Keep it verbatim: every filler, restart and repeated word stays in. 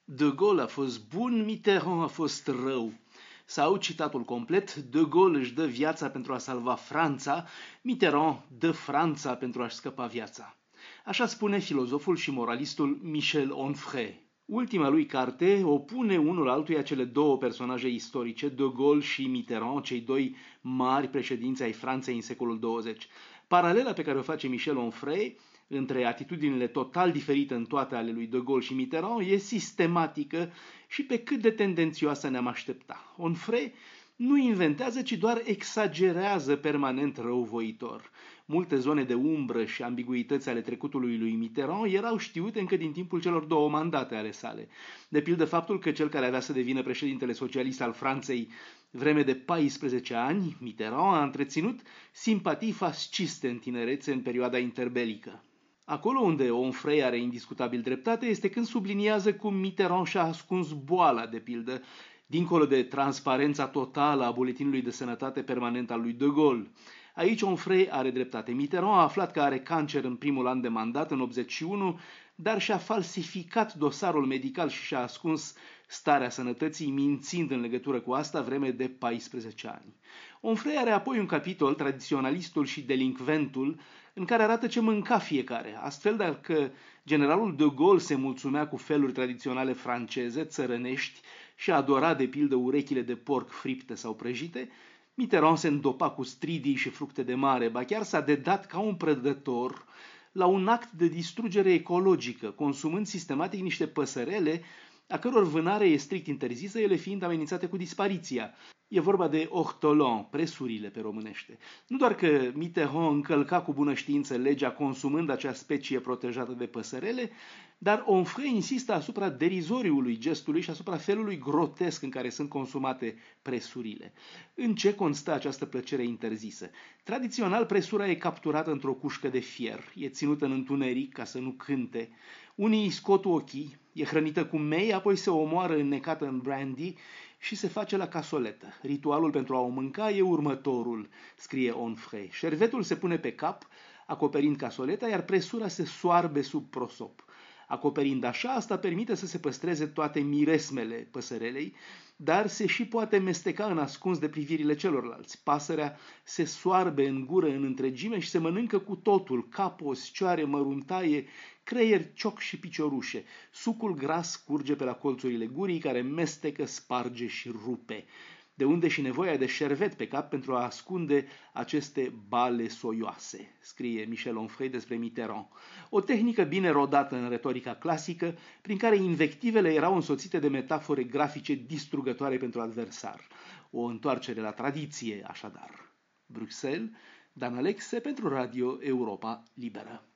De Gaulle a fost bun, Mitterrand a fost rău. Sau, citatul complet, De Gaulle își dă viața pentru a salva Franța, Mitterrand dă Franța pentru a-și scăpa viața. Așa spune filozoful și moralistul Michel Onfray. Ultima lui carte opune unul altuia cele două personaje istorice, De Gaulle și Mitterrand, cei doi mari președinți ai Franței în secolul douăzeci. Paralela pe care o face Michel Onfray între atitudinile total diferite în toate ale lui De Gaulle și Mitterrand e sistematică și pe cât de tendențioasă ne-am aștepta. Onfray nu inventează, ci doar exagerează permanent răuvoitor. Multe zone de umbră și ambiguități ale trecutului lui Mitterrand erau știute încă din timpul celor două mandate ale sale. De pildă faptul că cel care avea să devină președintele socialist al Franței vreme de paisprezece ani, Mitterrand, a întreținut simpatii fasciste în tinerețe în perioada interbelică. Acolo unde Onfray are indiscutabil dreptate este când subliniază cum Mitterrand și-a ascuns boala, de pildă, dincolo de transparența totală a buletinului de sănătate permanent al lui De Gaulle. Aici Onfray are dreptate. Mitterrand a aflat că are cancer în primul an de mandat, în optzeci și unu, dar și-a falsificat dosarul medical și și-a ascuns starea sănătății, mințind în legătură cu asta vreme de paisprezece ani. Onfray are apoi un capitol, Tradiționalistul și delincventul, în care arată ce mânca fiecare. Astfel, dacă generalul De Gaulle se mulțumea cu feluri tradiționale franceze, țărănești, și adora de pildă urechile de porc fripte sau prăjite, Mitterrand se îndopa cu stridii și fructe de mare, ba chiar s-a dedat ca un prădător la un act de distrugere ecologică, consumând sistematic niște păsărele a căror vânare e strict interzisă, ele fiind amenințate cu dispariția. E vorba de ortolans, presurile pe românește. Nu doar că Mitterrand încălca cu bună știință legea consumând acea specie protejată de păsărele, dar Onfray insistă asupra derizoriului gestului și asupra felului grotesc în care sunt consumate presurile. În ce constă această plăcere interzisă? Tradițional, presura e capturată într-o cușcă de fier, e ținută în întuneric ca să nu cânte, unii îi scot ochii, e hrănită cu mei, apoi se omoară înnecată în brandy și se face la casoletă. Ritualul pentru a o mânca e următorul, scrie Onfray. Șervetul se pune pe cap, acoperind casoleta, iar presura se soarbe sub prosop. Acoperind așa, asta permite să se păstreze toate miresmele păsărelei, dar se și poate mesteca în ascuns de privirile celorlalți. Pasărea se soarbe în gură în întregime și se mănâncă cu totul, cap, oscioare, măruntaie, creier, cioc și piciorușe. Sucul gras curge pe la colțurile gurii, care mestecă, sparge și rupe. De unde și nevoia de șervet pe cap pentru a ascunde aceste bale soioase, scrie Michel Onfray despre Mitterrand. O tehnică bine rodată în retorica clasică, prin care invectivele erau însoțite de metafore grafice distrugătoare pentru adversar. O întoarcere la tradiție, așadar. Bruxelles, Dan Alexe pentru Radio Europa Liberă.